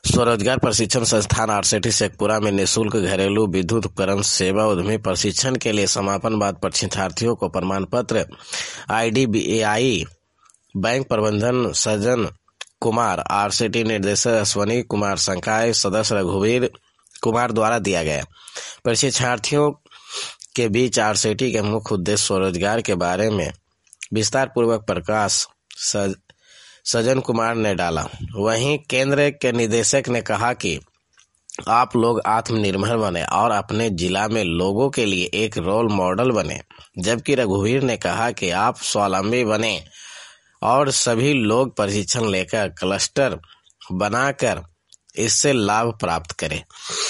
स्वरोजगार प्रशिक्षण संस्थान आरसेटी शेखपुरा में निःशुल्क घरेलू विद्युत उपकरण सेवा उद्यमी प्रशिक्षण के लिए समापन बाद प्रशिक्षणार्थियों को प्रमाण पत्र IDBI बैंक प्रबंधन सज्जन कुमार, आरसेटी निर्देशक अश्वनी कुमार, संकाय सदस्य रघुवीर कुमार द्वारा दिया गया। प्रशिक्षणार्थियों के बीच आरसेटी के मुख्य उद्देश्य स्वरोजगार के बारे में विस्तार पूर्वक प्रकाश सज्जन कुमार ने डाला। वहीं केंद्र के निदेशक ने कहा कि आप लोग आत्मनिर्भर बने और अपने जिला में लोगों के लिए एक रोल मॉडल बने, जबकि रघुवीर ने कहा कि आप स्वावलंबी बने और सभी लोग प्रशिक्षण लेकर क्लस्टर बनाकर इससे लाभ प्राप्त करें।